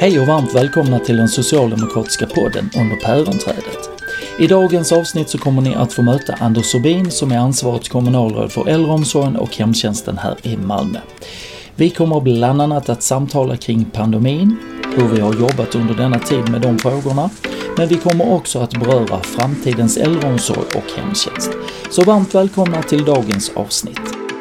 Hej och varmt välkomna till den socialdemokratiska podden Under päronträdet. I dagens avsnitt så kommer ni att få möta Anders Sobin som är ansvarigt kommunalråd för äldreomsorgen och hemtjänsten här i Malmö. Vi kommer bland annat att samtala kring pandemin, hur vi har jobbat under denna tid med de frågorna, men vi kommer också att beröra framtidens äldreomsorg och hemtjänst. Så varmt välkomna till dagens avsnitt.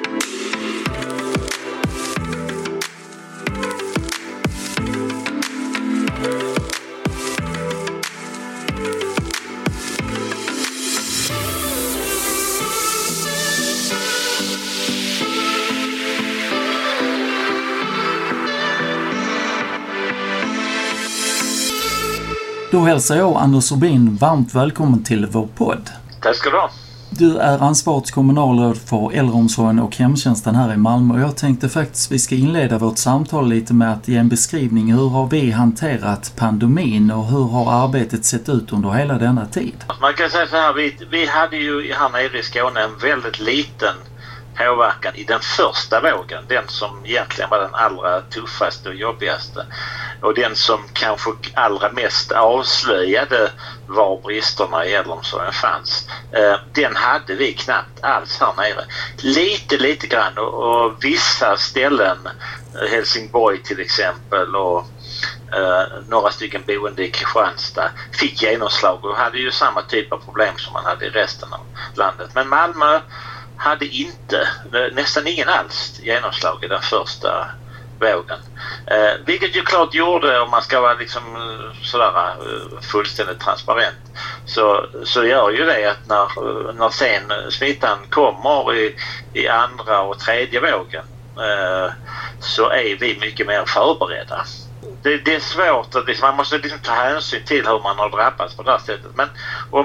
Då hälsar jag Anders Sobin varmt välkommen till vår podd. Tack ska du ha. Du är ansvarigt kommunalråd för äldreomsorgen och hemtjänsten här i Malmö och jag tänkte faktiskt vi ska inleda vårt samtal lite med att ge en beskrivning. Hur har vi hanterat pandemin och hur har arbetet sett ut under hela denna tid? Man kan säga så här, vi hade ju här nere i Skåne en väldigt liten påverkan i den första vågen, den som egentligen var den allra tuffaste och jobbigaste och den som kanske allra mest avslöjade var bristerna i äldreomsorgen fanns. Den hade vi knappt alls här nere. Lite grann och vissa ställen, Helsingborg till exempel och några stycken boende i Kristianstad fick genomslag och hade ju samma typ av problem som man hade i resten av landet. Men Malmö hade nästan ingen alls genomslag i den första vågen. Vilket ju klart gjorde, om man ska vara liksom sådär fullständigt transparent, så gör ju det att när sen smittan kommer i andra och tredje vågen så är vi mycket mer förberedda. Det är svårt att man måste liksom ta hänsyn till hur man har drabbats på det här sättet. Men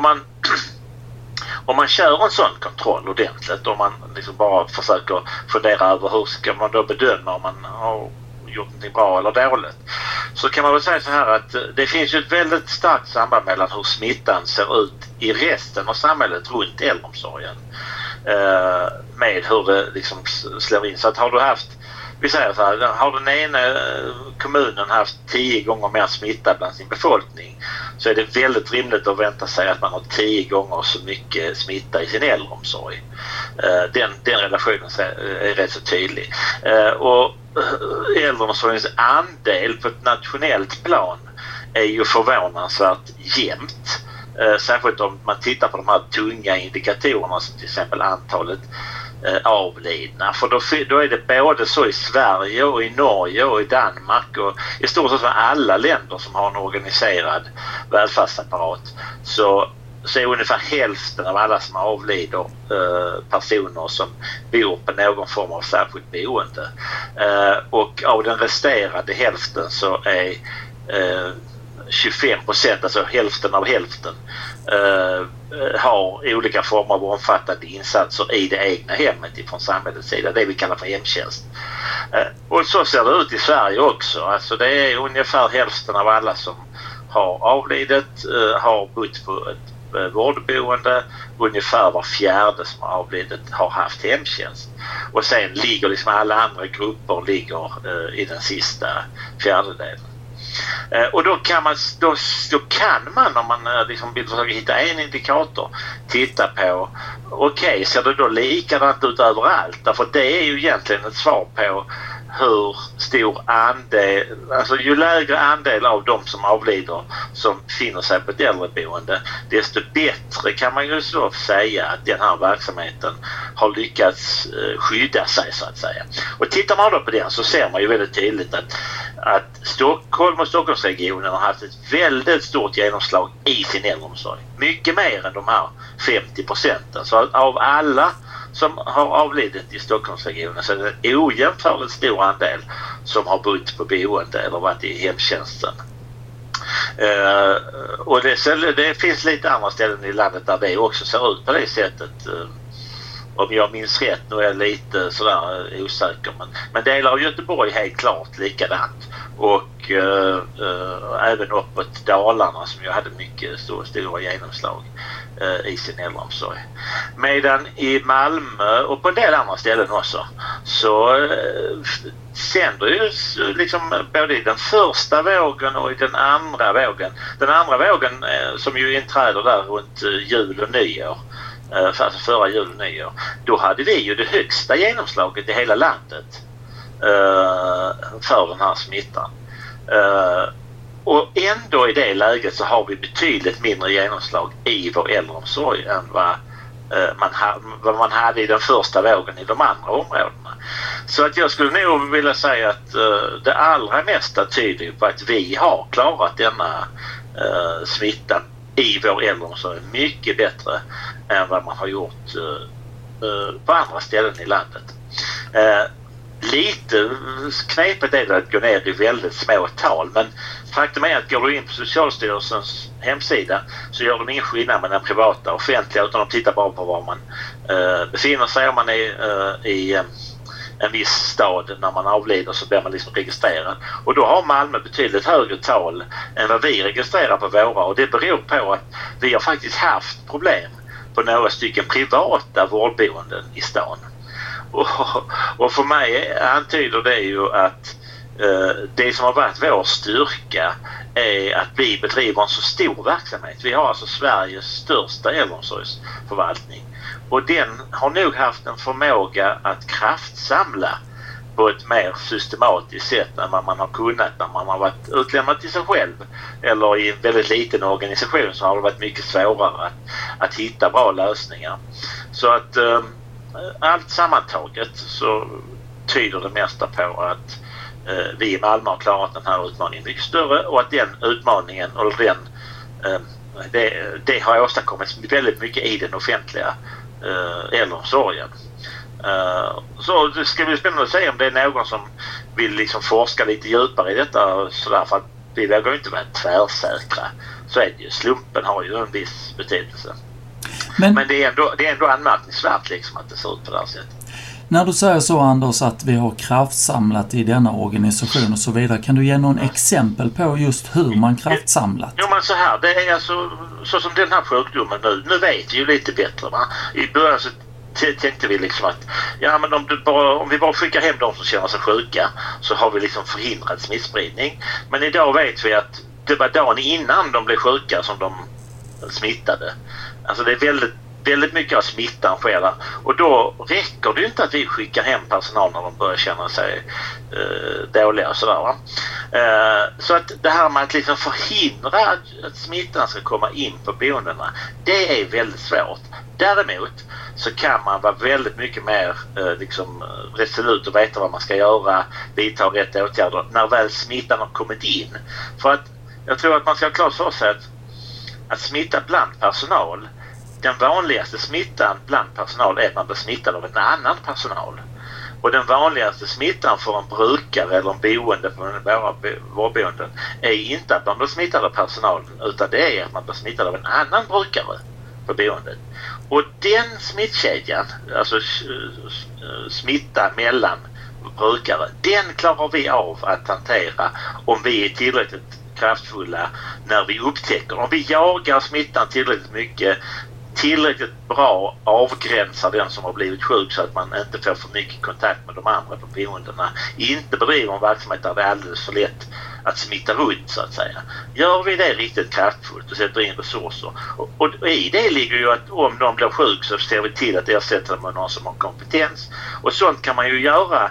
om man kör en sån kontroll ordentligt och man liksom bara försöker fundera över hur ska man då bedöma om man har gjort något bra eller dåligt, så kan man väl säga så här att det finns ju ett väldigt starkt samband mellan hur smittan ser ut i resten av samhället runt äldreomsorgen med hur det liksom slår in. Så att vi säger så här, har den ena kommunen haft 10 gånger mer smitta bland sin befolkning så är det väldigt rimligt att vänta sig att man har 10 gånger så mycket smitta i sin äldreomsorg. Den relationen är rätt så tydlig. Och äldreomsorgens andel på ett nationellt plan är ju förvånansvärt jämnt. Särskilt om man tittar på de här tunga indikatorerna som till exempel antalet avlidna. För då är det både så i Sverige och i Norge och i Danmark och i stort sett alla länder som har en organiserad välfärdsapparat så är ungefär hälften av alla som avlider personer som bor på någon form av särskilt boende. Och av den resterande hälften så är 25%, alltså hälften av hälften, har olika former av omfattande insatser i det egna hemmet från samhällets sida, det vi kallar för hemtjänst. Och så ser det ut i Sverige också. Alltså det är ungefär hälften av alla som har avlidit har bott på ett vårdboende, ungefär var fjärde som har avlidit har haft hemtjänst. Och sen ligger liksom alla andra grupper i den sista fjärdedelen. Och då kan man om man liksom vill försöka hitta en indikator titta på ser det då likadant ut överallt, därför det är ju egentligen ett svar på hur stor andel, alltså ju lägre andel av de som avlider som finner sig på ett äldreboende, desto bättre kan man ju så säga att den här verksamheten har lyckats skydda sig så att säga. Och tittar man då på den så ser man ju väldigt tydligt att Stockholm och Stockholmsregionen har haft ett väldigt stort genomslag i sin äldreomsorg. Mycket mer än de här 50%. Så av alla som har avlidit i Stockholmsregionen så är det en ojämförligt stor andel som har bott på boende eller varit i hemtjänsten. Och det finns lite andra ställen i landet där det också ser ut på det sättet. Om jag minns rätt, nu är jag lite sådär osäker, men delar av Göteborg är helt klart likadant. Och även uppåt Dalarna som ju hade mycket stora genomslag i sin äldreomsorg. Medan i Malmö och på en del andra ställen också så sänder ju liksom både i den första vågen och i den andra vågen. Den andra vågen som ju inträder där runt jul och nyår, alltså förra jul och nyår, då hade vi ju det högsta genomslaget i hela landet för den här smittan. Och ändå i det läget så har vi betydligt mindre genomslag i vår äldreomsorg än vad man hade i den första vågen i de andra områdena. Så att jag skulle nog vilja säga att det allra mesta tyder på att vi har klarat denna smittan i vår äldreomsorg mycket bättre än vad man har gjort på andra ställen i landet. Lite knepet är det att gå ner i väldigt små tal, men faktum är att går du in på Socialstyrelsens hemsida så gör de ingen skillnad med den privata och offentliga, utan de tittar bara på var man befinner sig. Om man är i en viss stad när man avlider så blir man liksom registrerad. Och då har Malmö betydligt högre tal än vad vi registrerar på våra, och det beror på att vi har faktiskt haft problem på några stycken privata vårdboenden i stan. Och för mig antyder det ju att det som har varit vår styrka är att vi bedriver en så stor verksamhet. Vi har alltså Sveriges största äldreomsorgsförvaltning, och den har nog haft en förmåga att kraftsamla på ett mer systematiskt sätt än vad man har kunnat när man har varit utlämnad till sig själv eller i en väldigt liten organisation. Så har det varit mycket svårare att hitta bra lösningar. Så att allt sammantaget så tyder det mesta på att vi i Malmö har klarat den här utmaningen mycket större, och att den utmaningen och det har åstadkommits väldigt mycket i den offentliga äldreomsorgen. Så det ska bli spännande att se om det är någon som vill liksom forska lite djupare i detta, sådär, för att vi vågar inte vara tvärsäkra. Så är det ju. Slumpen har ju en viss betydelse. Men det är ändå anmärkningsvärt liksom att det ser ut på det här sättet. När du säger så, Anders, att vi har kraftsamlat i denna organisation och så vidare, kan du ge någon exempel på just hur man kraftsamlat? Jo, men så här, det är alltså så som den här sjukdomen nu vet vi ju lite bättre, va? I början så tänkte vi liksom att ja, men om vi bara skickar hem de som känner sig sjuka så har vi liksom förhindrat smittspridning. Men idag vet vi att det var dagen innan de blev sjuka som de smittade. Alltså det är väldigt mycket av smittan sker där. Och då räcker det ju inte att vi skickar hem personal när de börjar känna sig dåliga och sådär, va? Så att det här med att liksom förhindra att smittan ska komma in på boendena, det är väldigt svårt. Däremot så kan man vara väldigt mycket mer liksom resolut och veta vad man ska göra, vidta rätt åtgärder när väl smittan har kommit in. För att jag tror att man ska ha klart för sig att smitta bland personal, den vanligaste smittan bland personal är att man blir smittad av en annan personal. Och den vanligaste smittan för en brukare eller en boende på våra vårdboenden är inte att man blir smittad av personalen, utan det är att man blir smittad av en annan brukare på boendet. Och den smittkedjan, alltså smitta mellan brukare, den klarar vi av att hantera om vi är tillräckligt kraftfulla när vi upptäcker. Om vi jagar smittan tillräckligt mycket, tillräckligt bra avgränsar den som har blivit sjuk så att man inte får för mycket kontakt med de andra på boendena, inte bedriver en verksamhet där det är alldeles för lätt att smitta runt, så att säga. Gör vi det riktigt kraftfullt och sätter in resurser, och i det ligger ju att om någon blir sjuk så ser vi till att ersätta dem med någon som har kompetens, och sånt kan man ju göra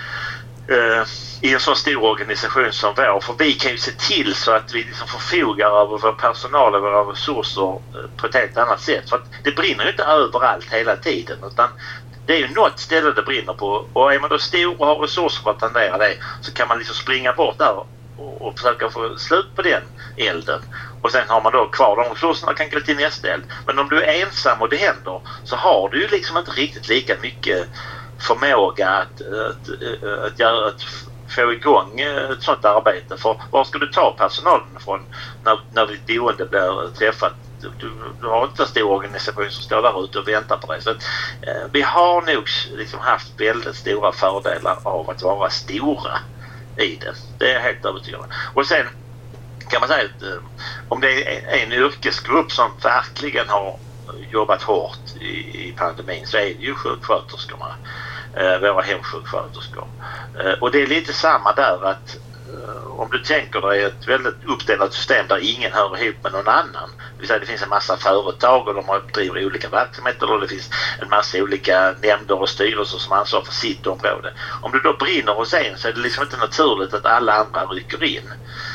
i en så stor organisation som vår, för vi kan ju se till så att vi liksom förfogar över vår personal och våra resurser på ett helt annat sätt. För att det brinner ju inte överallt hela tiden, utan det är ju något ställe det brinner på, och är man då stor och har resurser för att hantera det så kan man liksom springa bort där och försöka få slut på den elden. Och sen har man då kvar de resurserna, kan gå till nästa eld. Men om du är ensam och det händer så har du ju liksom inte riktigt lika mycket förmåga att få igång ett sådant arbete. För var ska du ta personalen från när ditt boende blir träffat? Du har inte en stor organisation som står där ute och väntar på dig. Så att, vi har nog liksom haft väldigt stora fördelar av att vara stora i det. Det är helt övertygad. Och sen kan man säga att om det är en yrkesgrupp som verkligen har jobbat hårt i pandemin så är det ju sjuksköterskorna. våra hemsjuksköterskor. Och det är lite samma där, att om du tänker dig ett väldigt uppdelat system där ingen hör ihop med någon annan. Det vill säga det finns en massa företag och de driver olika verksamheter och det finns en massa olika nämnder och styrelser som ansvarar för sitt område. Om du då brinner hos en så är det liksom inte naturligt att alla andra rycker in.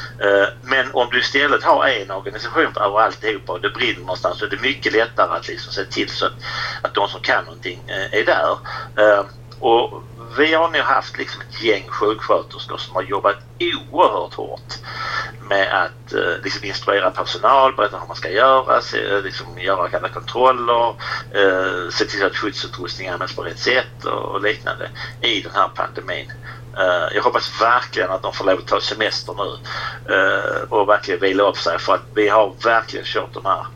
Men om du istället har en organisation över alltihopa och det brinner någonstans så är det mycket lättare att liksom se till så att de som kan någonting är där. Och vi har nu haft liksom ett gäng sjuksköterskor som har jobbat oerhört hårt med att liksom instruera personal, berätta hur man ska göra, liksom göra alla kontroller, se till att skyddsutrustning används på rätt sätt och liknande i den här pandemin. Jag hoppas verkligen att de får lov att ta semester nu och verkligen vila upp sig, för att vi har verkligen kört de här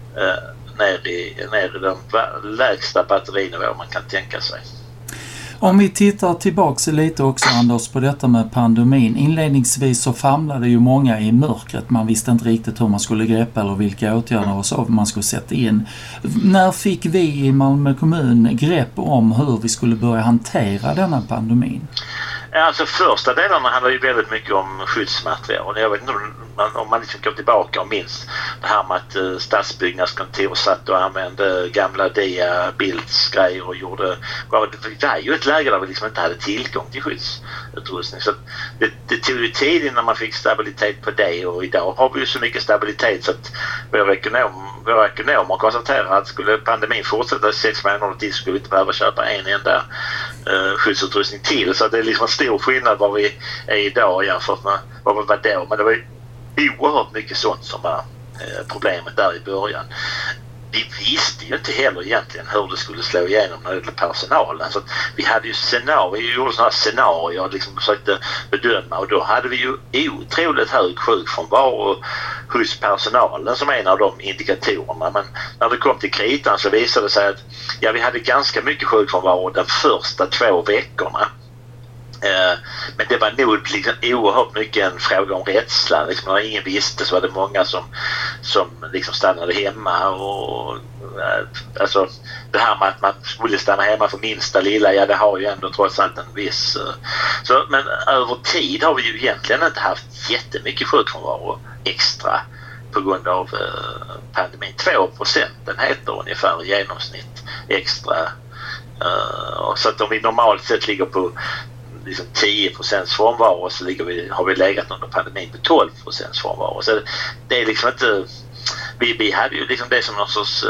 ner i den lägsta batterinivå man kan tänka sig. Om vi tittar tillbaks lite också, Anders, på detta med pandemin. Inledningsvis så famlade ju många i mörkret. Man visste inte riktigt hur man skulle greppa eller vilka åtgärder och så man skulle sätta in. När fick vi i Malmö kommun grepp om hur vi skulle börja hantera denna pandemin? Alltså första delarna handlar ju väldigt mycket om skyddsmaterial. Jag vet inte om man liksom går tillbaka och minns det här med att stadsbyggnadskontor satt och använde gamla diabildsgrejer och gjorde... Det var ju ett läge där vi liksom inte hade tillgång till skyddsutrustning. Så det tog ju tid innan man fick stabilitet på det, och idag har vi ju så mycket stabilitet så att våra ekonomer konstaterar att skulle pandemin fortsätta i 6 månader till skulle vi inte behöva köpa en enda skyddsutrustning till. Så det är liksom en stor skillnad var vi är idag jämfört med vad vi var då. Men det var ju oerhört mycket sånt som var problemet där i början. Vi visste ju inte heller egentligen hur det skulle slå igenom när det gäller personalen. Så vi hade ju gjorde sådana scenarier och liksom försökte bedöma, och då hade vi ju otroligt hög sjukfrånvaro hos personalen som en av de indikatorerna. Men när det kom till kritan så visade det sig att vi hade ganska mycket sjukfrånvaro de första 2 veckorna. Men det var nog liksom oerhört mycket en fråga om rädsla. Liksom, när ingen visste så var det många som liksom stannade hemma. Och alltså det här med att man skulle stanna hemma för minsta lilla, det har ju ändå trots allt en viss... men över tid har vi ju egentligen inte haft jättemycket sjukfrånvaro extra på grund av pandemin. 2% heter ungefär i genomsnitt extra. Så att om vi normalt sett ligger på liksom 10% frånvaro, så har vi legat under pandemin på 12% frånvaro. Så det är liksom inte... Vi hade ju liksom det som någon sorts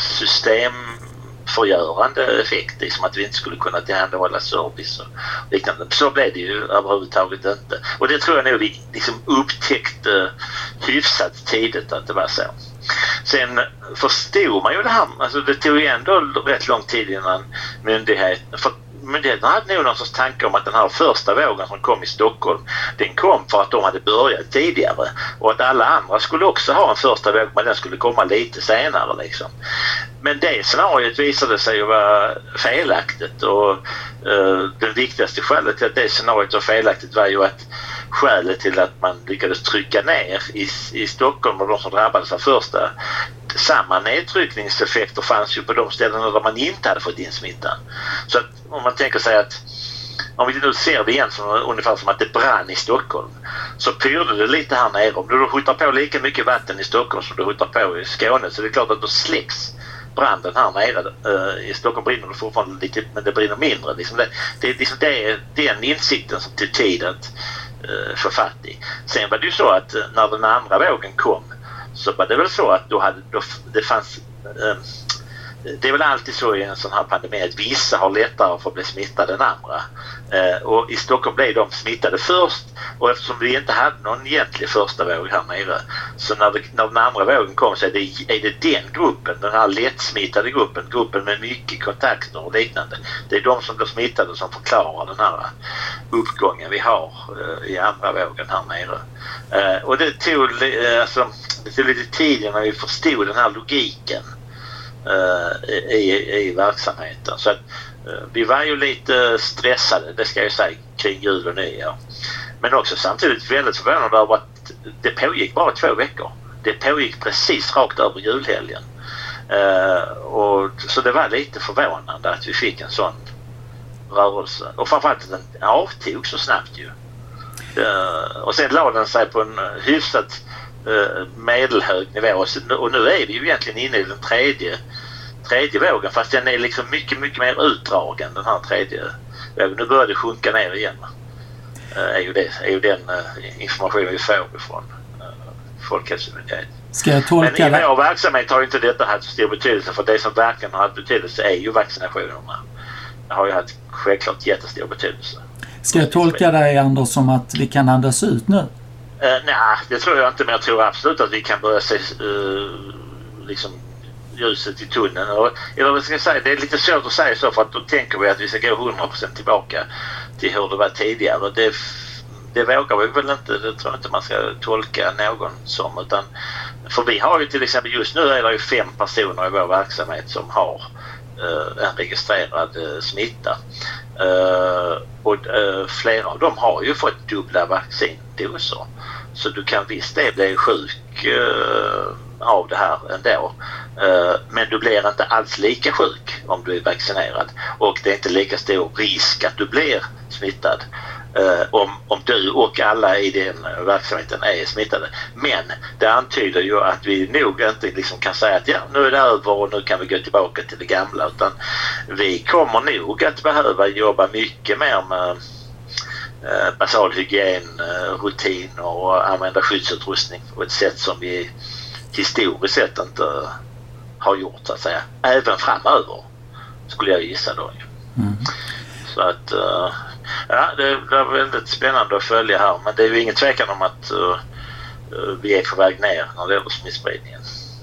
systemförgörande effekt, liksom att vi inte skulle kunna tillhandahålla service och liknande. Så blev det ju överhuvudtaget inte. Och det tror jag nog vi liksom upptäckte hyfsat tidigt att det var så. Sen förstod man ju det här, alltså det tog ju ändå rätt lång tid innan myndigheterna hade nog någon sorts tanke om att den här första vågen som kom i Stockholm, den kom för att de hade börjat tidigare och att alla andra skulle också ha en första våg, men den skulle komma lite senare liksom. Men det scenariot visade sig ju vara felaktigt, och det viktigaste skälet till att det scenariot var felaktigt var ju att skälet till att man lyckades trycka ner i Stockholm och de som drabbades av första, samma nedtryckningseffekter fanns ju på de ställena där man inte hade fått in smittan. Så att om man tänker sig att om vi nu ser det igen ungefär som att det brann i Stockholm, så pyrde det lite här nere. Om du skjuter på lika mycket vatten i Stockholm som du skjuter på i Skåne, så det är klart att då släcks branden här nere. I Stockholm brinner det fortfarande lite, men det brinner mindre. Det är den insikten som tog tid att få fatt i. Sen var det ju så att när den andra vågen kom, så var det väl så att det fanns... Det är väl alltid så i en sån här pandemi att vissa har lättare för att bli smittade än andra. Och i Stockholm blev de smittade först, och eftersom vi inte hade någon egentlig första våg här nere, så när den andra vågen kom så är det den gruppen, den här lättsmittade gruppen med mycket kontakter och liknande, det är de som blir smittade som förklarar den här uppgången vi har i andra vågen här nere. Och det tog lite tid innan vi förstod den här logiken i verksamheten. Så att vi var ju lite stressade, det ska jag säga, kring jul och nyår. Men också samtidigt väldigt förvånade över att det pågick bara 2 veckor. Det pågick precis rakt över julhelgen. Så det var lite förvånande att vi fick en sån rörelse. Och framförallt att den avtog så snabbt ju. Och sen la den sig på en hyfsat medelhög nivå. Och nu är vi ju egentligen inne i den tredje vågen, fast den är liksom mycket, mycket mer utdragen, den här tredje vågen. Nu börjar det sjunka ner igen. Är ju den information vi får ifrån Folkhälsomyndigheten. Ska jag tolka men i vår verksamhet har ju inte detta haft stor betydelse, för det som verkligen har haft betydelse är ju vaccinationerna. Det har ju haft självklart jättestor betydelse. Ska jag tolka dig, Anders, som att vi kan andas ut nu? Nej, det tror jag inte, men jag tror absolut att vi kan börja se liksom ljuset i tunneln. Eller vad ska jag säga, det är lite svårt att säga så, för att då tänker vi att vi ska gå 100% tillbaka till hur det var tidigare. Det vågar vi väl inte, det tror jag inte man ska tolka någon som, utan för vi har ju till exempel just nu är det ju 5 personer i vår verksamhet som har en registrerad smitta. Och flera av dem har ju fått dubbla vaccindoser. Så du kan visst bli sjuk av det här ändå. Men du blir inte alls lika sjuk om du är vaccinerad. Och det är inte lika stor risk att du blir smittad om du och alla i den verksamheten är smittade. Men det antyder ju att vi nog inte liksom kan säga att ja, nu är det över och nu kan vi gå tillbaka till det gamla, utan vi kommer nog att behöva jobba mycket mer med basal hygien, rutiner och använda skyddsutrustning på ett sätt som vi historiskt sett inte har gjort, så att säga. Även framöver, skulle jag gissa då. Så att ja, det är väldigt spännande att följa här, men det är ju ingen tvekan om att vi är på väg ner när det gäller smittspridningen.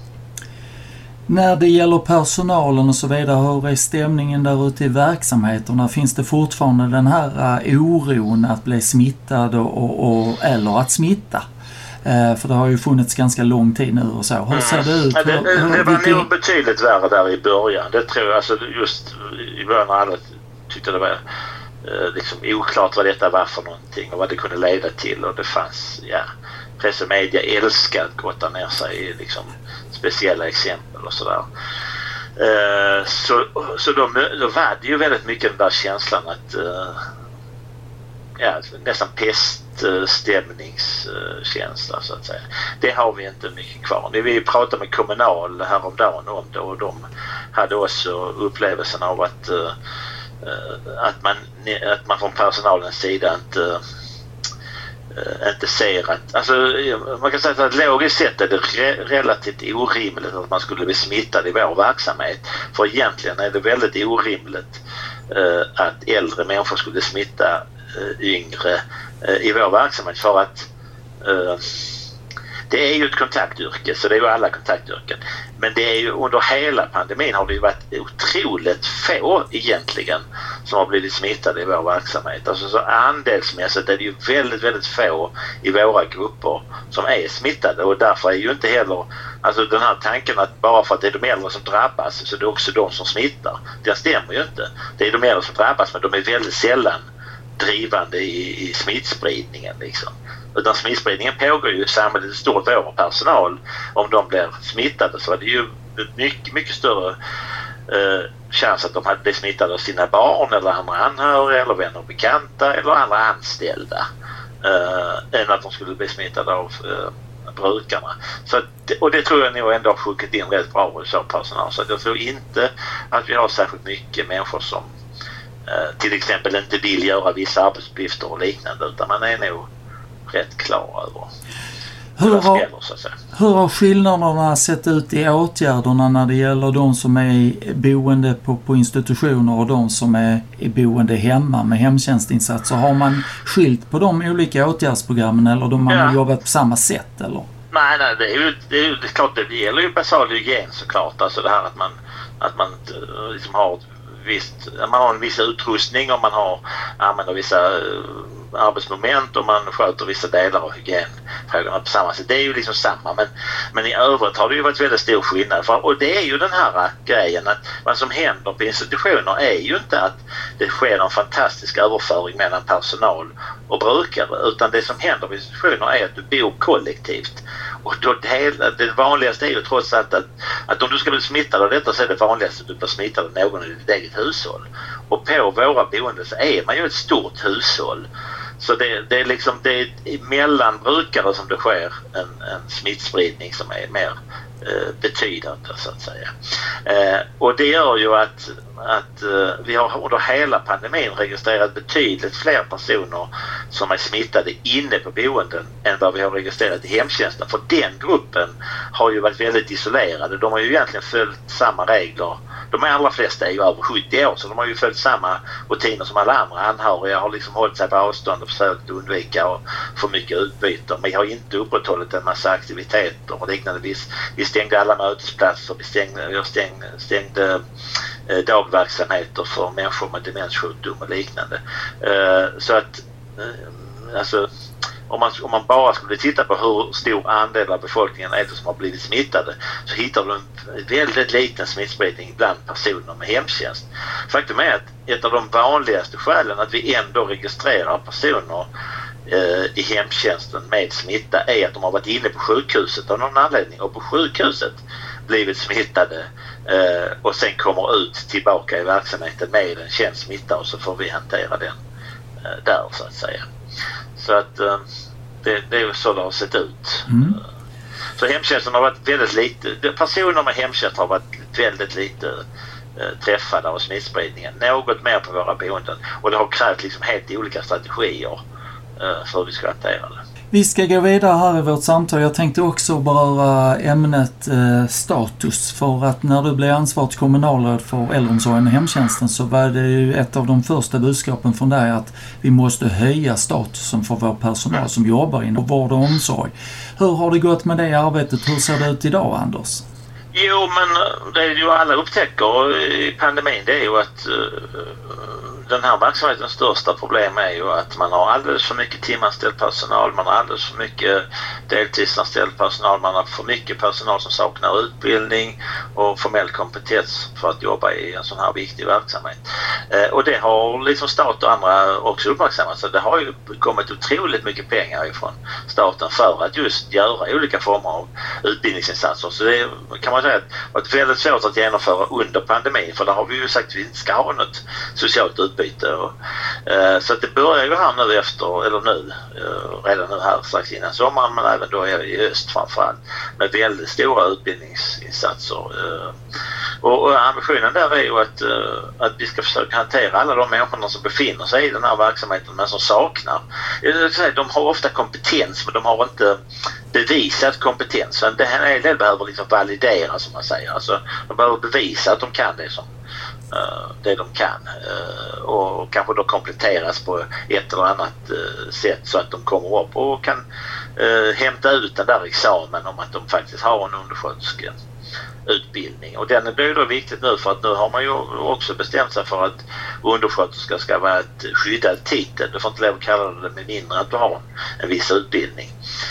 När det gäller personalen och så vidare, hur är stämningen där ute i verksamheterna? Finns det fortfarande den här oron att bli smittad eller att smitta? För det har ju funnits ganska lång tid nu och så. Hur ser det ut? Det var nog betydligt värre där i början. Det tror jag, alltså just i början när alla tyckte det var liksom oklart vad detta var för någonting och vad det kunde leda till, och det fanns, press och media älskar att gotta ner sig i liksom speciella exempel och sådär. Så då var det ju väldigt mycket den där känslan att nästan peststämningskänsla, så att säga. Det har vi inte mycket kvar. Vi pratade med Kommunal häromdagen om det, och de hade också upplevelsen av att man från personalens sida inte ser att, alltså man kan säga att logiskt sett är det relativt orimligt att man skulle bli smittad i vår verksamhet, för egentligen är det väldigt orimligt att äldre människor skulle smitta yngre i vår verksamhet, för att det är ju ett kontaktyrke, så det är ju alla kontaktyrken. Men det är ju under hela pandemin har det ju varit otroligt få egentligen som har blivit smittade i vår verksamhet. Alltså så andelsmässigt är det ju väldigt, väldigt få i våra grupper som är smittade, och därför är ju inte heller, alltså den här tanken att bara för att det är de äldre som drabbas så är det också de som smittar. Det stämmer ju inte. Det är de äldre som drabbas, men de är väldigt sällan drivande i smittspridningen liksom. Utan smittspridningen pågår ju i samhället i stort. Vår personal, om de blir smittade så är det ju mycket, mycket större chans att de hade blivit smittade av sina barn eller andra anhöriga eller vänner och bekanta eller andra anställda än att de skulle bli smittade av brukarna. Så och det tror jag nog ändå har sjunkit in rätt bra hos personal. Så jag tror inte att vi har särskilt mycket människor som till exempel inte vill göra vissa arbetsuppgifter och liknande, utan man är nog rätt klar över hur har skillnaderna sett ut i åtgärderna när det gäller de som är boende på institutioner och de som är boende hemma med hemtjänstinsatser? Har man skilt på de olika åtgärdsprogrammen, eller de man har jobbat på samma sätt, eller? Nej, det är klart, det gäller ju basal hygien såklart, alltså det här att man liksom har man har en viss utrustning och man använder vissa arbetsmoment och man sköter vissa delar av hygienfrågorna på samma sätt. Det är ju liksom samma, men i övrigt har det ju varit väldigt stor skillnad. Och det är ju den här grejen att vad som händer på institutioner är ju inte att det sker en fantastisk överföring mellan personal och brukare, utan det som händer på institutioner är att du bor kollektivt. Och då det vanligaste är ju trots allt att om du ska bli smittad av detta, så är det vanligaste att du blir smittad av någon i ditt eget hushåll. Och på våra boenden så är man ju ett stort hushåll. Så det är liksom det är mellan brukare som det sker en smittspridning som är mer betydande så att säga. Och det gör ju att vi har under hela pandemin registrerat betydligt fler personer som är smittade inne på boenden än vad vi har registrerat i hemtjänsten. För den gruppen har ju varit väldigt isolerade. De har ju egentligen följt samma regler. De allra flesta är ju över 70 år så de har ju följt samma rutiner som alla andra anhöriga, har liksom hållit sig på avstånd och försökt undvika och för mycket utbyte. Men vi har inte upprätthållit en massa aktiviteter och liknande. Vi stängde alla mötesplatser, vi stängde dagverksamheter för människor med demenssjukdom och liknande. Så att alltså om man bara skulle titta på hur stor andel av befolkningen är det som har blivit smittade så hittar du en väldigt liten smittspridning bland personer med hemtjänst. Faktum är att ett av de vanligaste skälen att vi ändå registrerar personer i hemtjänsten med smitta är att de har varit inne på sjukhuset av någon anledning och på sjukhuset blivit smittade och sen kommer ut tillbaka i verksamheten med en känd smitta och så får vi hantera den där så att säga. Så att det är ju så det har sett ut. Så hemtjänsten har varit väldigt lite, personer med hemtjänst har varit väldigt lite träffade av smittspridningen. Något mer på våra boenden och det har krävt liksom helt olika strategier för hur vi ska hantera det. Vi ska gå vidare här i vårt samtal. Jag tänkte också beröra ämnet status. För att när du blev ansvarigt kommunalråd för äldreomsorgen och hemtjänsten så var det ju ett av de första budskapen från dig att vi måste höja statusen för vår personal som jobbar inom vård och omsorg. Hur har det gått med det arbetet? Hur ser det ut idag, Anders? Jo, men det är ju alla upptäcker i pandemin, det är ju att den här verksamhetens största problem är ju att man har alldeles för mycket timanställd personal, man har alldeles för mycket deltidsanställd personal, man har för mycket personal som saknar utbildning och formell kompetens för att jobba i en sån här viktig verksamhet. Och det har liksom stat och andra också uppmärksammat, så det har ju kommit otroligt mycket pengar ifrån staten för att just göra olika former av utbildningsinsatser. Så det kan man säga att det har varit väldigt svårt att genomföra under pandemin, för där har vi ju sagt att vi inte ska ha något socialt utbyte. Så att det börjar ju här nu redan nu här strax innan sommaren, men även då i höst framförallt med väldigt stora utbildningsinsatser. Och ambitionen där är ju att vi ska försöka hantera alla de människorna som befinner sig i den här verksamheten men som saknar. De har ofta kompetens men de har inte bevisat kompetens. Så det här del behöver liksom validera som man säger. Alltså, de behöver bevisa att de kan det de kan och kanske då kompletteras på ett eller annat sätt så att de kommer upp och kan hämta ut den där examen om att de faktiskt har en undersköterskeutbildning. Och den blir då viktigt nu för att nu har man ju också bestämt sig för att undersköterska ska vara ett skyddad titel. Du får inte lov att kalla det med mindre att du har en viss utbildning.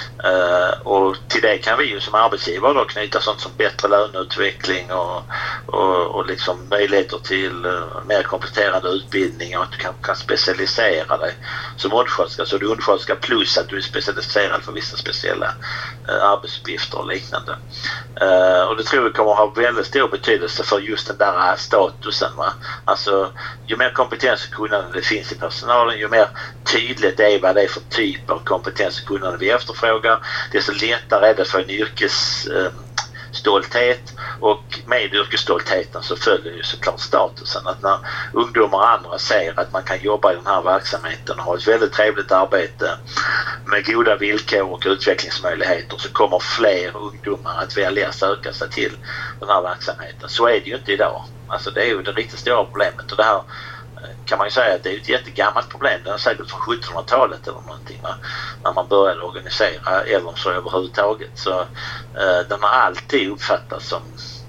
Och till det kan vi ju som arbetsgivare då knyta sånt som bättre löneutveckling och liksom möjligheter till mer kompletterande utbildning och att du kan specialisera dig som undersköterska. Så du är undersköterska plus att du är specialiserad för vissa speciella arbetsuppgifter och liknande. Och det tror jag kommer att ha väldigt stor betydelse för just den där statusen. Va? Alltså ju mer kompetens och kunnande det finns i personalen, ju mer tydligt det är vad det är för typ av kompetens och kunnande vi efterfrågar, desto lättare är det för en yrkesstolthet och med yrkesstoltheten så följer ju såklart statusen. Att när ungdomar och andra ser att man kan jobba i den här verksamheten och ha ett väldigt trevligt arbete med goda villkor och utvecklingsmöjligheter så kommer fler ungdomar att välja söka sig till den här verksamheten. Så är det ju inte idag. Alltså det är ju det riktigt stora problemet och det här kan man ju säga att det är ett jättegammalt problem. Det är säkert från 1700-talet eller någonting när man började organisera äldreomsorg överhuvudtaget. Så den har alltid uppfattats som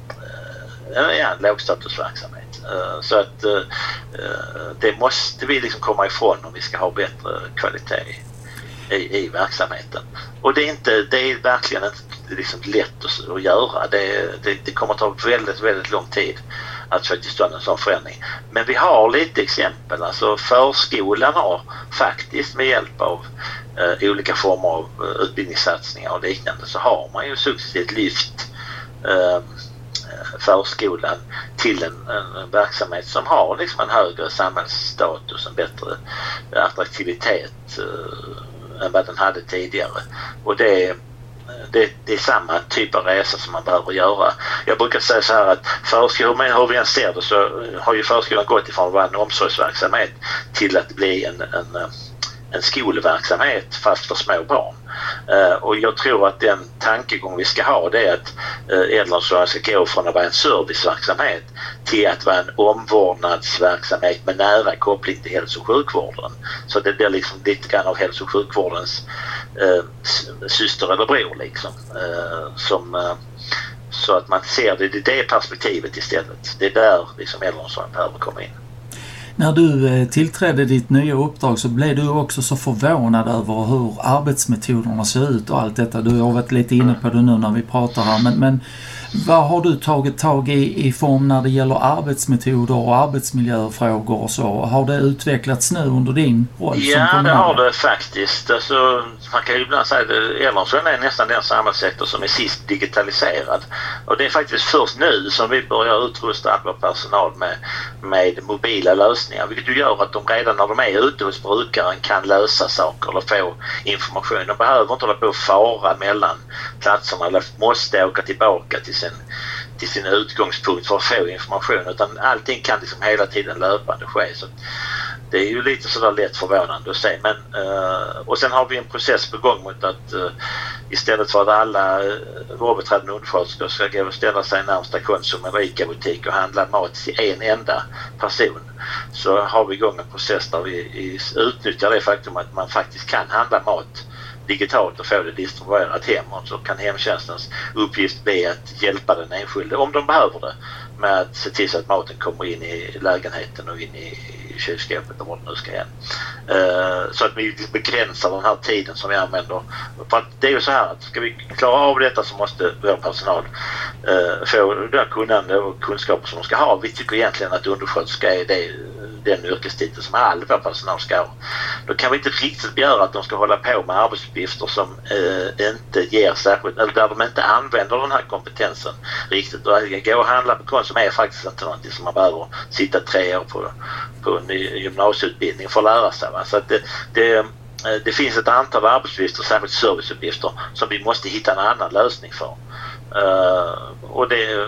en lågstatusverksamhet. Så att det måste vi liksom komma ifrån om vi ska ha bättre kvalitet i verksamheten. Och det är verkligen inte liksom lätt att göra. Det kommer att ta väldigt, väldigt lång tid att få till stånd en sån förändring. Men vi har lite exempel. Alltså förskolan har faktiskt med hjälp av olika former av utbildningssatsningar och liknande så har man ju successivt lyft förskolan till en verksamhet som har liksom en högre samhällsstatus, en bättre attraktivitet än vad den hade tidigare. Och det är samma typ av resa som man behöver göra. Jag brukar säga så här att förskolan, hur vi än ser det, så har ju förskolan gått ifrån att vara en omsorgsverksamhet till att bli en skolverksamhet fast för små barn. Och jag tror att den tankegång vi ska ha, det är att äldreomsorgen ska gå från att vara en serviceverksamhet till att vara en omvårdnadsverksamhet med nära koppling till hälso- och sjukvården. Så det blir liksom lite grann av hälso- och sjukvårdens syster eller bror liksom. Så att man ser det i det perspektivet istället. Det är där liksom äldreomsorgen behöver komma in. När du tillträdde ditt nya uppdrag så blev du också så förvånad över hur arbetsmetoderna ser ut och allt detta. Du har varit lite inne på det nu när vi pratar här. Men vad har du tagit tag i form när det gäller arbetsmetoder och arbetsmiljöfrågor och så? Har det utvecklats nu under din roll som kommunal? Ja, det har det faktiskt. Alltså, man kan ju ibland säga att äldreomsorgen är nästan den samhällssektor som är sist digitaliserad. Och det är faktiskt först nu som vi börjar utrusta all vår personal med mobila lösningar. Vilket ju gör att de redan när de är ute hos brukaren kan lösa saker eller få information. De behöver inte hålla på att fara mellan platserna eller måste åka tillbaka till sin utgångspunkt för att få information, utan allting kan liksom hela tiden löpande ske. Så det är ju lite sådär lätt förvånande att se. Men, och sen har vi en process på gång mot att istället för att alla vårdbiträden och undersköterskor ska gå och ställa sig närmsta Konsum eller ICA-butik och handla mat till en enda person, så har vi igång en process där vi utnyttjar det faktum att man faktiskt kan handla mat digitalt och få det distribuerat hem, och så kan hemtjänstens uppgift bli att hjälpa den enskilde om de behöver det med att se till så att maten kommer in i lägenheten och in i kylskåpet och vad det nu ska igen. Så att vi begränsar den här tiden som vi använder. För att det är ju så här att ska vi klara av detta så måste vår personal få det kunnande och kunskaper som de ska ha. Vi tycker egentligen att undersköterska är den yrkestitel som all vår personal ska ha. Då kan vi inte riktigt begära att de ska hålla på med arbetsuppgifter som inte ger särskilt, eller där de inte använder den här kompetensen riktigt. Och att gå och handla på Konsum är faktiskt inte någonting som man behöver sitta 3 år på en gymnasieutbildning för att lära sig. Va? Så att det finns ett antal arbetsuppgifter, särskilt serviceuppgifter, som vi måste hitta en annan lösning för. Och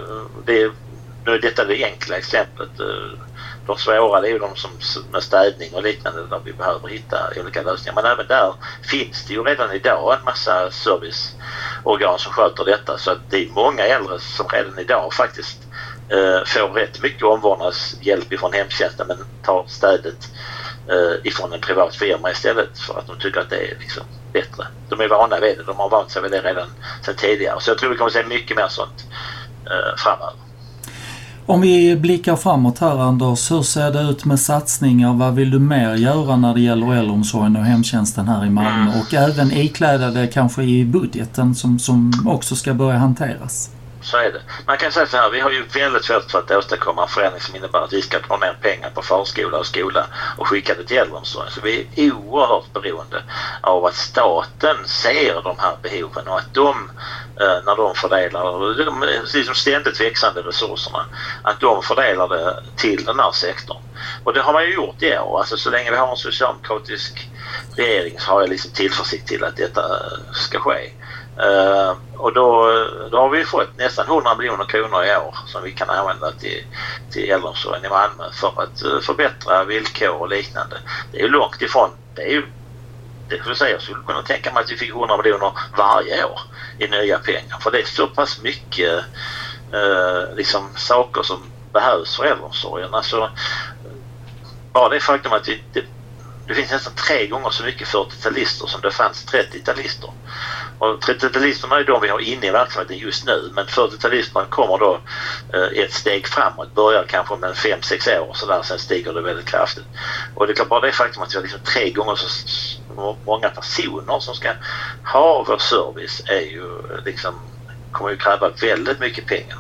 nu är detta det enkla exemplet. De svåra är ju de som med städning och liknande, där vi behöver hitta olika lösningar. Men även där finns det ju redan idag en massa serviceorgan som sköter detta. Så att det är många äldre som redan idag faktiskt får rätt mycket omvårdnadshjälp ifrån hemtjänsten, men tar städet ifrån en privat firma istället för att de tycker att det är liksom bättre. De är vana vid det, de har vant sig vid det redan sedan tidigare. Så jag tror vi kommer att se mycket mer sånt framöver. Om vi blickar framåt här, Anders, hur ser det ut med satsningar? Vad vill du mer göra när det gäller äldreomsorgen och hemtjänsten här i Malmö? Och även ikläda det kanske i budgeten som också ska börja hanteras? Så är det. Man kan säga så här, vi har ju väldigt svårt för att åstadkomma en förändring som innebär att vi ska dra ner pengar på förskola och skola och skicka det till äldreomsorgen. Så vi är oerhört beroende av att staten ser de här behoven och att de, när de fördelar de liksom ständigt växande resurserna, att de fördelar det till den här sektorn. Och det har man ju gjort i år. Alltså så länge vi har en socialdemokratisk regering så har jag liksom tillförsikt till att detta ska ske. Och då har vi fått nästan 100 miljoner kronor i år som vi kan använda till äldreomsorgen i Malmö för att förbättra villkor och liknande. Det är ju långt ifrån, det vill säga, jag skulle kunna tänka mig att vi fick 100 miljoner varje år i nya pengar, för det är så pass mycket liksom saker som behövs för äldreomsorgen. Alltså, bara det faktum att det finns nästan 3 gånger så mycket 40-talister som det fanns 30-talister. Och 30-talisterna är de vi har inne i verksamheten just nu, men 40-talisterna kommer då ett steg framåt, börjar kanske med 5-6 år så där, sen stiger det väldigt kraftigt. Och det är klart, bara det faktum att vi har liksom 3 gånger så många personer som ska ha vår service är ju liksom, kommer ju kräva väldigt mycket pengar.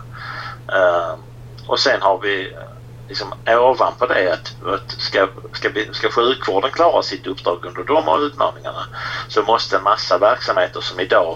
Och sen har vi liksom ovanpå det att ska sjukvården klara sitt uppdrag under de här utmaningarna, så måste en massa verksamheter som idag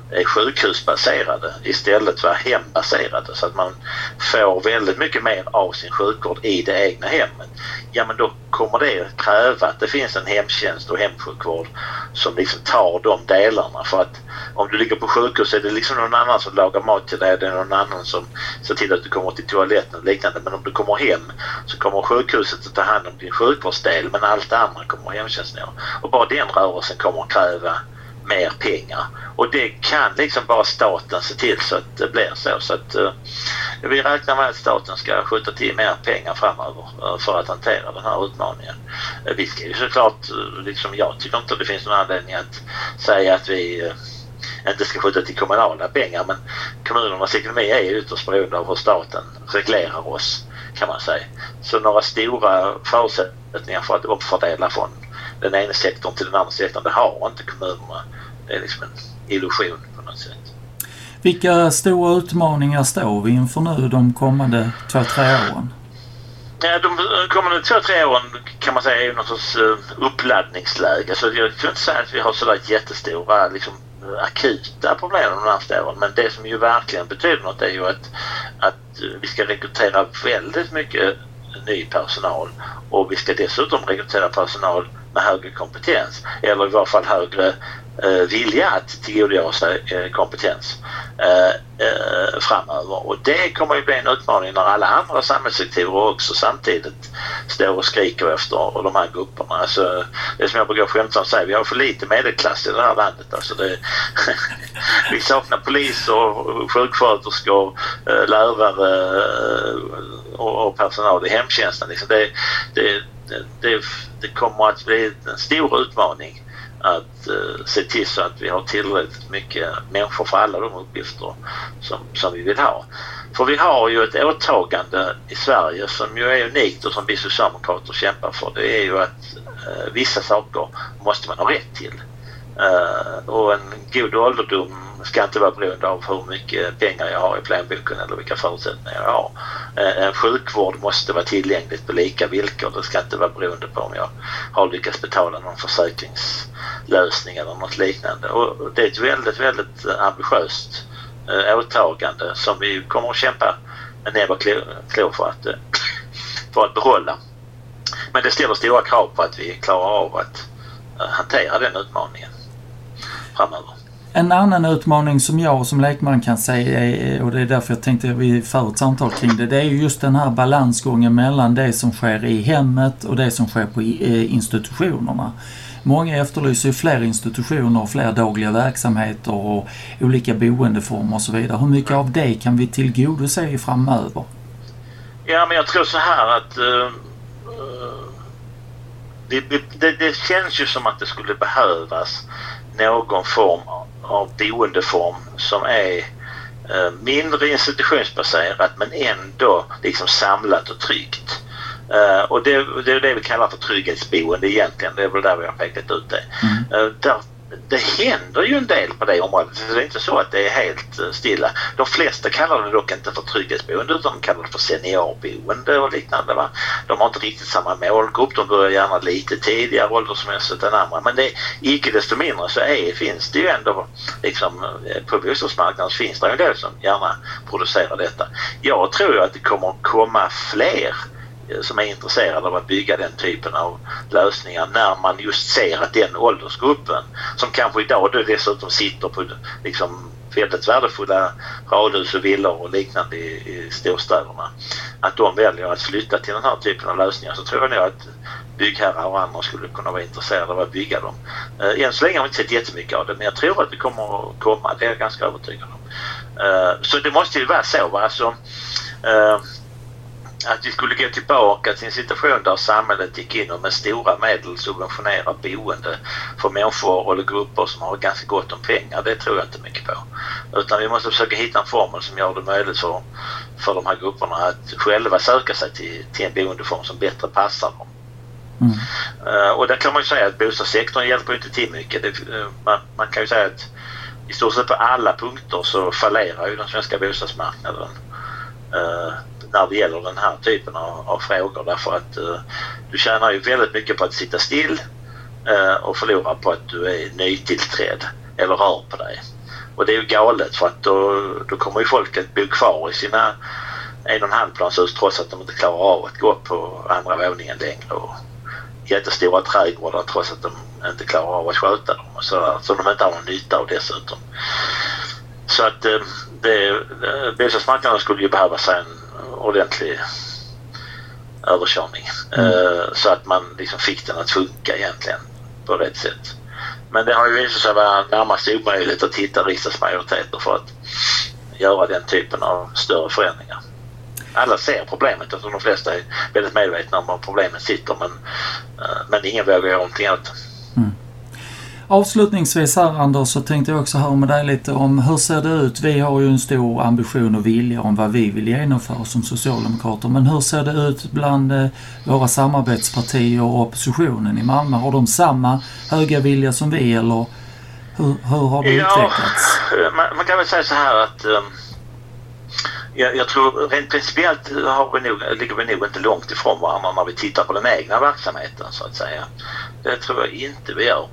är sjukhusbaserade istället för hembaserade, så att man får väldigt mycket mer av sin sjukvård i det egna hemmet. Ja, men då kommer det kräva att det finns en hemtjänst och hemsjukvård som liksom tar de delarna, för att om du ligger på sjukhus är det liksom någon annan som lagar mat till dig, det är någon annan som ser till att du kommer till toaletten och liknande, men om du kommer hem så kommer sjukhuset att ta hand om din sjukvårdsdel, men allt det andra kommer hemtjänsten ner. Och bara den rörelsen kommer att kräva mer pengar, och det kan liksom bara staten se till så att det blir så att vi räknar med att staten ska skjuta till mer pengar framöver för att hantera den här utmaningen. Vi ska ju såklart, liksom, jag tycker inte det finns någon anledning att säga att vi inte ska skjuta till kommunala pengar, men kommunernas ekonomi är ytterst beroende av hur staten reglerar oss, kan man säga. Så några stora förutsättningar för att uppfördela från den ena sektorn till den andra sektorn, det har inte kommunerna. Det är liksom en illusion på något sätt. Vilka stora utmaningar står vi inför nu de kommande 2-3 åren? Ja, de kommande 2-3 åren kan man säga är någon sorts uppladdningsläge. Så jag kan inte säga att vi har sådär jättestora liksom, akuta problem de närmaste åren, men det som ju verkligen betyder något är ju att vi ska rekrytera väldigt mycket ny personal, och vi ska dessutom rekrytera personal med högre kompetens, eller i varje fall högre vilja att tillgodogöra sig kompetens framöver. Och det kommer ju bli en utmaning när alla andra samhällssektorer också samtidigt står och skriker efter de här grupperna. Alltså, det som jag brukar skämtsamt säga, vi har för lite medelklass i det här landet. Alltså vi saknar poliser, sjuksköterskor, lärare och personal i hemtjänsten. Liksom det kommer att bli en stor utmaning att se till så att vi har tillräckligt mycket människor för alla de uppgifter som vi vill ha. För vi har ju ett åtagande i Sverige som ju är unikt och som vi socialdemokrater kämpar för. Det är ju att vissa saker måste man ha rätt till. Och en god ålderdom ska inte vara beroende av hur mycket pengar jag har i plånboken eller vilka förutsättningar jag har. En sjukvård måste vara tillgängligt på lika villkor. Det ska inte vara beroende på om jag har lyckats betala någon försäkringslösning eller något liknande. Och det är ett väldigt, väldigt ambitiöst åtagande som vi kommer att kämpa med näbb och klor för att behålla. Men det ställer stora krav på att vi klarar av att hantera den utmaningen framöver. En annan utmaning som jag som lekman kan säga är, och det är därför jag tänkte att vi får ett samtal kring det är ju just den här balansgången mellan det som sker i hemmet och det som sker på institutionerna. Många efterlyser ju fler institutioner och fler dagliga verksamheter och olika boendeformer och så vidare. Hur mycket av det kan vi tillgodose framöver? Ja, men jag tror så här att det känns ju som att det skulle behövas någon form av boendeform som är mindre institutionsbaserat men ändå liksom samlat och tryggt. Och det är det vi kallar för trygghetsboende egentligen. Det är väl där vi har pekat ut det. Det händer ju en del på det området. Det är inte så att det är helt stilla. De flesta kallar det dock inte för trygghetsboende utan de kallar det för seniorboende och liknande. Va? De har inte riktigt samma målgrupp. De börjar gärna lite tidigare åldersmässigt än andra. Men icke desto mindre så finns det ju ändå liksom, på bostadsmarknaden finns det ju en del som gärna producerar detta. Jag tror ju att det kommer att komma fler som är intresserade av att bygga den typen av lösningar när man just ser att den åldersgruppen som kanske idag då dessutom sitter på liksom väldigt värdefulla radhus och villor och liknande i storstäderna, att de väljer att flytta till den här typen av lösningar, så tror jag nog att byggherrar och andra skulle kunna vara intresserade av att bygga dem. Än så länge har vi inte sett jättemycket av det, men jag tror att det kommer att komma, det är jag ganska övertygad om. Så det måste ju vara så, va? Alltså, att vi skulle gå tillbaka till en situation där samhället gick in och med stora medel subventionerar boende för människor eller grupper som har ganska gott om pengar, det tror jag inte mycket på. Utan vi måste försöka hitta en formel som gör det möjligt för de här grupperna att själva söka sig till en boendeform som bättre passar dem. Och där kan man ju säga att bostadssektorn hjälper inte till mycket. Man kan ju säga att i stort sett på alla punkter så fallerar ju den svenska bostadsmarknaden när det gäller den här typen av frågor, därför att du tjänar ju väldigt mycket på att sitta still och förlorar på att du är nytillträdd eller rör på dig. Och det är ju galet, för att då kommer ju folk att bo kvar i sina 1,5-planshus trots att de inte klarar av att gå upp på andra våningen längre, och jättestora trädgårdar trots att de inte klarar av att sköta dem och så de inte har någon nytta av dessutom. Så att bostadsmarknaden skulle ju behöva sig en ordentlig överkörning så att man liksom fick den att funka egentligen på rätt sätt. Men det har ju visat sig vara närmast omöjligt att hitta riksdagsmajoriteter för att göra den typen av större förändringar. Alla ser problemet, och de flesta är väldigt medvetna om var problemet sitter, men ingen vågar göra någonting åt det. Avslutningsvis här, Anders, så tänkte jag också höra med dig lite om hur ser det ut. Vi har ju en stor ambition och vilja om vad vi vill genomföra som socialdemokrater, men hur ser det ut bland våra samarbetspartier och oppositionen i Malmö? Har de samma höga vilja som vi, eller hur har det utvecklats? Man kan väl säga så här att jag tror rent principiellt ligger vi nog inte långt ifrån varandra när vi tittar på den egna verksamheten, så att säga. Det tror jag inte vi gör.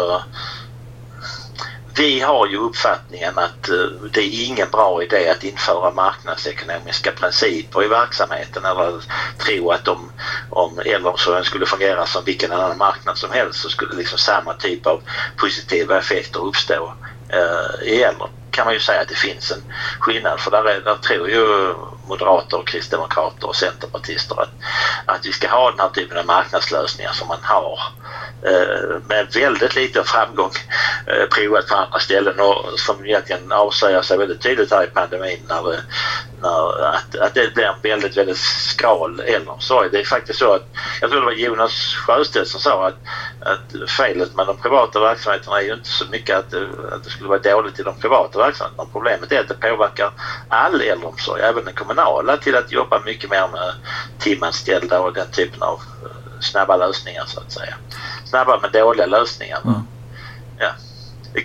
Vi har ju uppfattningen att det är ingen bra idé att införa marknadsekonomiska principer i verksamheten, eller tro att om äldreomsorgen skulle fungera som vilken annan marknad som helst så skulle liksom samma typ av positiva effekter uppstå i äldre. Kan man ju säga att det finns en skillnad, för där tror ju moderater och kristdemokrater och centerpartister att vi ska ha den här typen av marknadslösningar som man har med väldigt lite framgång provat på andra ställen, och som egentligen avslöjar sig väldigt tydligt här i pandemin att det blir en väldigt, väldigt skral äldreomsorg. Det är faktiskt så att, jag tror det var Jonas Sjöstedt som sa att felet med de privata verksamheterna är ju inte så mycket att det skulle vara dåligt i de privata verksamheterna. Problemet är att det påverkar all äldreomsorg, även den kommunala, till att jobba mycket mer med timanställda och den typen av snabba lösningar, så att säga. Snabba men dåliga lösningar. Ja. Det är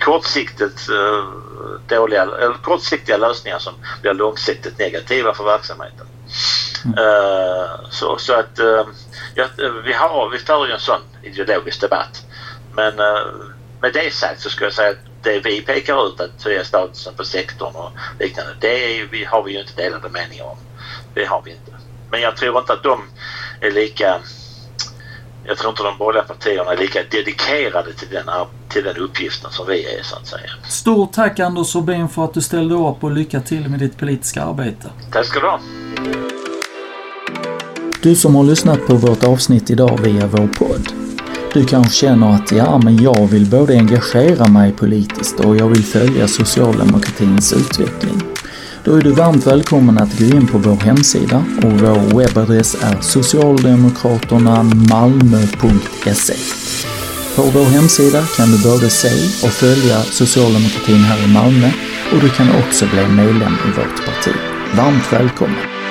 kortsiktiga lösningar som blir långsiktigt negativa för verksamheten. Så att vi för ju en sån ideologisk debatt. Men med det sagt så ska jag säga att det vi pekar ut, att höja statusen på sektorn och liknande, det har vi ju inte delade meningar om. Det har vi inte. Men jag tror inte att jag tror inte de borgerliga partierna är lika dedikerade till den uppgiften som vi är, så att säga. Stort tack, Anders Sobin, för att du ställde upp, och lycka till med ditt politiska arbete. Tack ska du ha. Du som har lyssnat på vårt avsnitt idag via vår podd. Du kanske känner att jag vill både engagera mig politiskt och jag vill följa socialdemokratins utveckling. Då är du varmt välkommen att gå in på vår hemsida, och vår webbadress är socialdemokraternamalmo.se. På vår hemsida kan du både se och följa socialdemokratin här i Malmö, och du kan också bli medlem i vårt parti. Varmt välkommen!